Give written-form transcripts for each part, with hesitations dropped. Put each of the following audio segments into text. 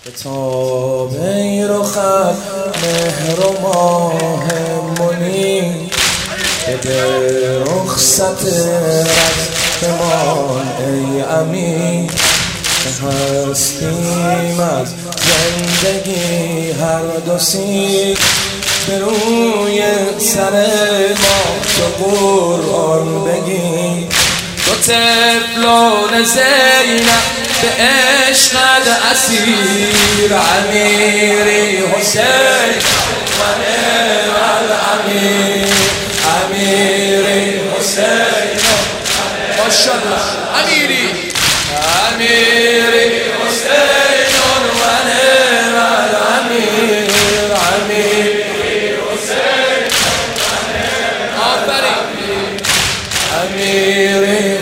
کتاب ای رخت مهر و ماه منی بده رخصت رفتمان ای امین که هستیم از زندگی هر دو سیر به روی سر ما تو قرآن بگی دو طفلان زینب به عشقت اسیر امیری حسین و نعم الامیر امیری حسین ماشاءالله امیری حسین و نعم الامیر امیری حسین آفرین امیری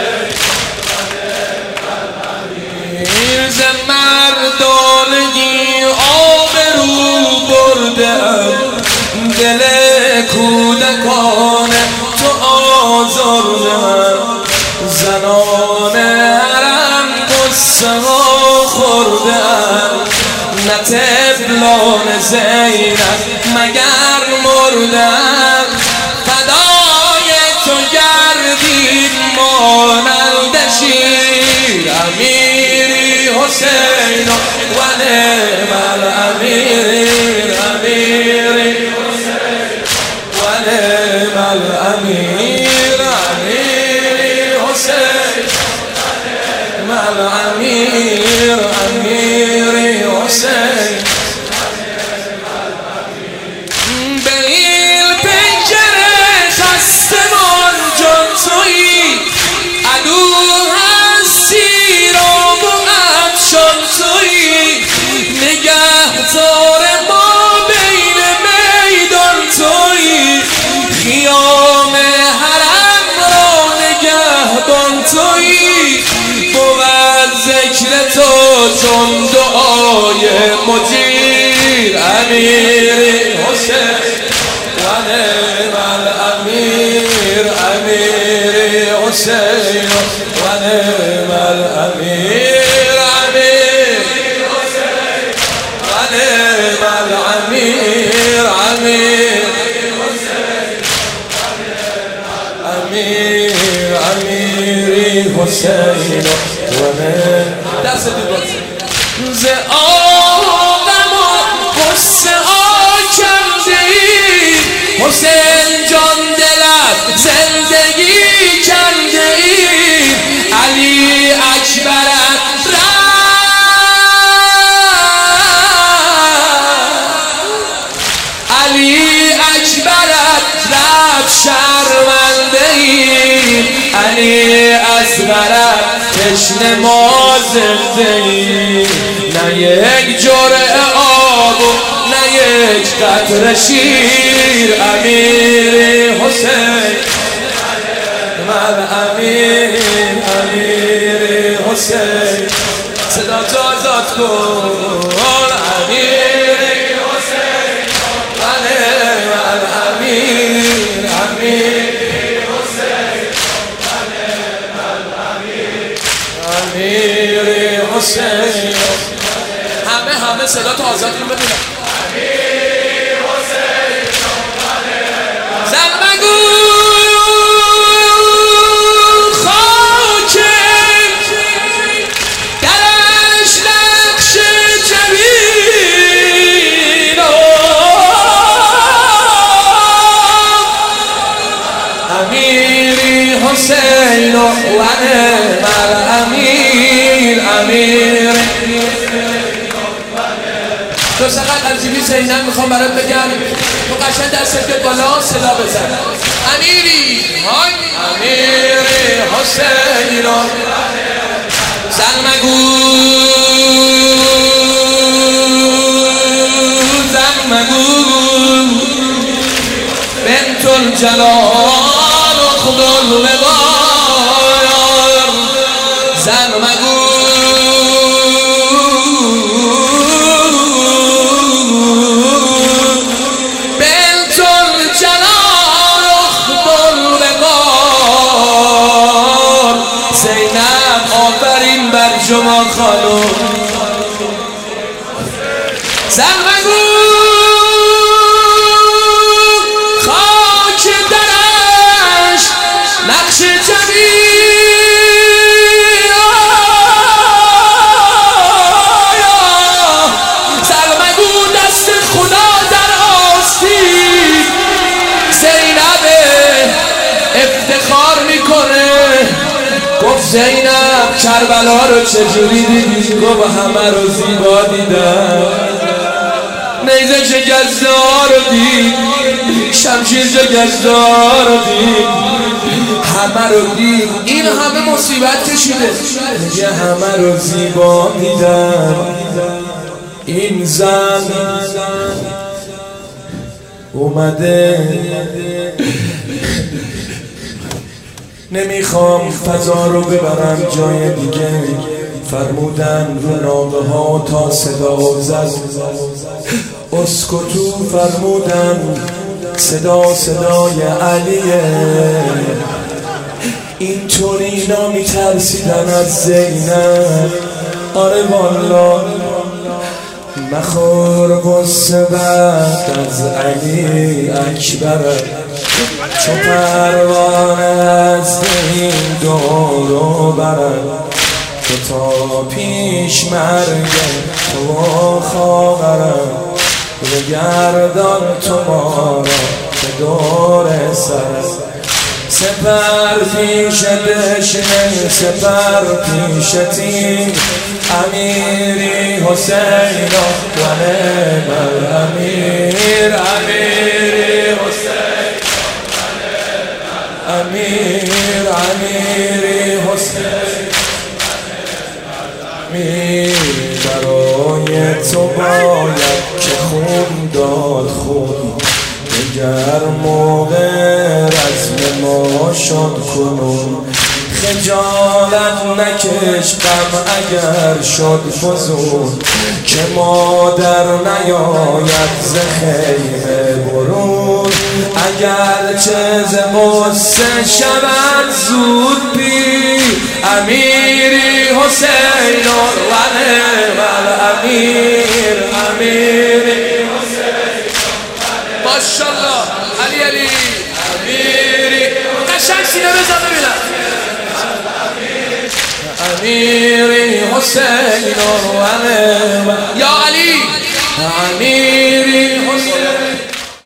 مردانگی آبرو بردم دل کودکان تو آزردم زنان حرم قصه ها خوردم نه طفلان زینب مگر مردم فدای تو گردید مانند شیر امیری حسین و نعم الامیر امیری حسین و نعم الامیر امیری حسین و نعم الامیر امیری حسین به این پنجره خستمان جان تویی عدو هستی را شان تویی نگهدار ما بین میدان تویی خیام حرم را نگهبان تویی بود ذکر تو چون دعای مجیر امیری حسین و نعم الامیر امیری حسین و نعم الامیر امیری حسین و نعم دست ز آدم و غصه آکم دهی حسین جان دلت زندگی کرده ای علی اکبرت علی اکبرت رفت شرمنده ای علی اصغرت تشنه ما زنده ای نه یک جرعه آب و نه یک قطره شیر امیری حسین من امیری حسین صدا تو آزاد کن امیری حسین من امیر حسین امیری حسین همه صدا تو آزاد کن ببینم امیری حسین زن مگو حسین و نعم الامیر امیر تو سقط از جیبی زینب میخوام برات بگم تو قشنگ دستت به بالا صدا بزن امیری امیری حسین و زن مگو بنت الجلال خود الوقار زن مگو بنت الجلال خود الوقار زینب آفرین بر شما خانم سلمگو خاک درش نقش جمیل سلمگو دست خدا در آستین زینب افتخار میکنه گفت زینب کربلا رو چجوری دیدی؟ گفت همه رو زیبا دیدم نیزه شکسته‌ها رو دید شمشیر شکسته‌ها رو دید همه رو دید این همه مصیبت کشیده میگه همه رو زیبا دیدم این زن اومده نمیخوام فضا رو ببرم جای دیگه فرمودن رو ناقه ها تا صدا زد اسکتو فرمودن صدای علیه اینطوری اینا میترسیدن از زینب آره والا مخور قصه بعد از علی اکبره چو پروانه از این دورو برد که تا پیش مرگ تو خواهرم بگردان تو ما را به دور سر سپر پیش دشمن سپر پیش تیم امیری حسین و نعم الامیر امیری حسین امیری حسین برای تو باید که خون داد خون دگر موقع رزم ما شد کنون خجالت نکش غم اگر شد فزون که مادر نیاید ز خیمه برون اگر چه ز غصه شود زود بی امیری حسین و نعم الامیر امیری حسین ماشاءالله علی امیری قشنگ سینه بزن ببینم امیری حسین و نعم یا علی امیر